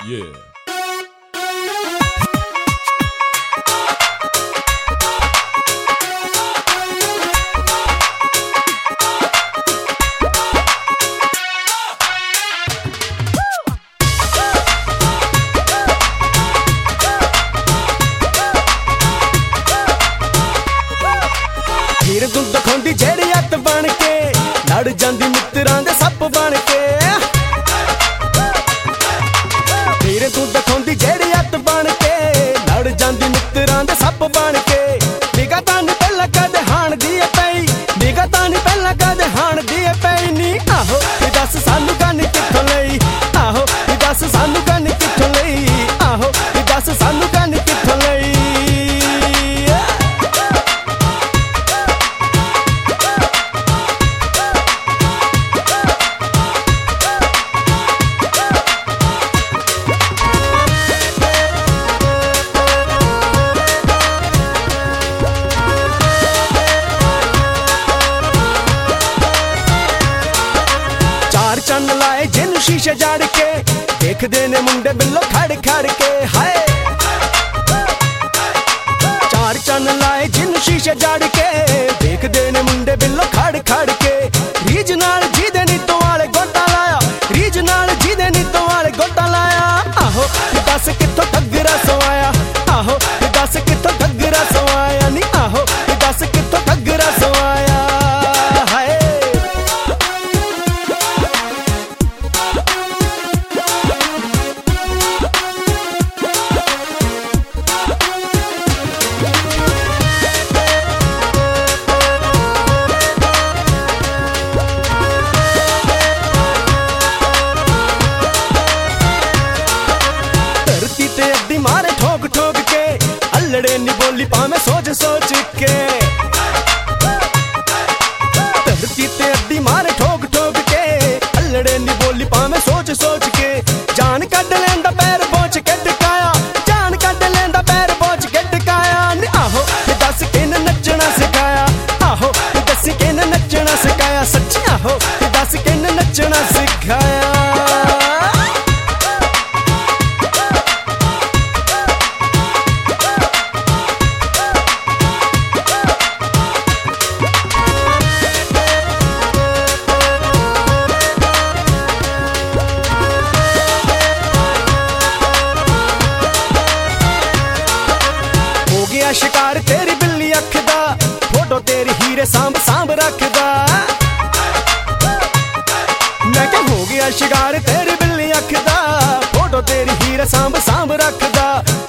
Yeah. हीर दुध खोंदी जेड़ी अत बन के लड़ जांदी मित्रां दे सप बन के। हीर दुध खोंदी जेड़ी अत बन के लड़ जांदी मित्रां दे सप बन के। निगा तानी पहला कदे हाण दी पई, निगा तानी पहला कदे हाण दी पई नी। आहो दस सानू गन कित्थों लई, आहो दस सानू गन कित्थों लई, आहो दस सानू गन कित्थों लई। चन्न लाए जिन शीशे जड़ के देखदे ने मुंडे बिल्लो खड़ खड़ के। हाय चार चन्न लाए जिन शीशे जड़ के देखदे ने मुंडे बिल्लो खड़ खड़ के। रीज नाल जीदे नी तो वाले गोटा लाया, रीज नाल जीदे नी तो वाले गोटा लाया। आहो दस कित्थों ठगरा सवाया, आहो दस कित्थों ठगरा सवाया नी। आहो दस कित्थों ठगरा सवाया। अद्दी मारे ठोक ठोक के अल्लड़े नी बोली पावे सोच सोच के। धरती ते अद्दी मारे ठोक ठोक के अल्लड़े नी बोली पावे सोच सोच के। जान कड लेंदा पैर बोच के टकाया, जान कड लेंदा पैर बोच के टकाया नी। आहो दस किन नचना सिखाया, आहो दस किन नचना सिखाया। सच्ची आहो दस किन नचना सिखाया। शिकार तेरी बिल्ली अख दा, फोटो तेरी हीरे सांभ सांभ रखदा। मैं क्या हो गया शिकार तेरी बिल्ली अख दा, फोटो तेरी हीरे सांभ सांभ रखदा।